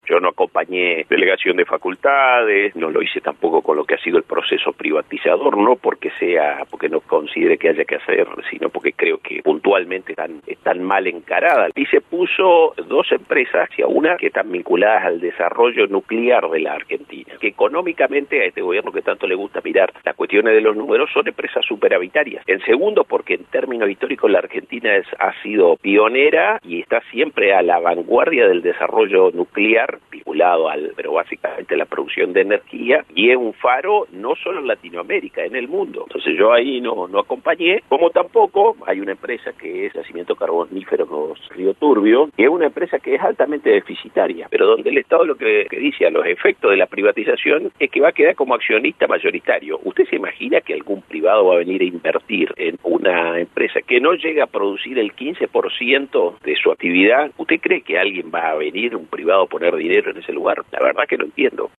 Yo no acompañé delegación de facultades, no lo hice tampoco con lo que ha sido el proceso privatizador, no porque no considere que haya que hacer, sino porque creo que puntualmente están mal encaradas. Y se puso dos empresas, y una que están vinculadas al desarrollo nuclear de la Argentina, que económicamente a este gobierno que tanto le gusta mirar las cuestiones de los números son empresas superavitarias. En segundo, porque en términos históricos la Argentina ha sido pionera y está siempre a la vanguardia del desarrollo nuclear, vinculado pero básicamente a la producción de energía, y es un faro no solo en Latinoamérica, en el mundo. Entonces yo ahí no acompañé, como tampoco hay una empresa que es Yacimiento Carbonífero Río Turbio, que es una empresa que es altamente deficitaria, pero donde el Estado lo que dice a los efectos de la privatización es que va a quedar como accionista mayoritario. ¿Usted se imagina que algún privado va a venir a invertir en una empresa que no llega a producir el 15% de su actividad? ¿Usted cree que alguien va a venir, un privado, a poner dinero en ese lugar? La verdad que no entiendo.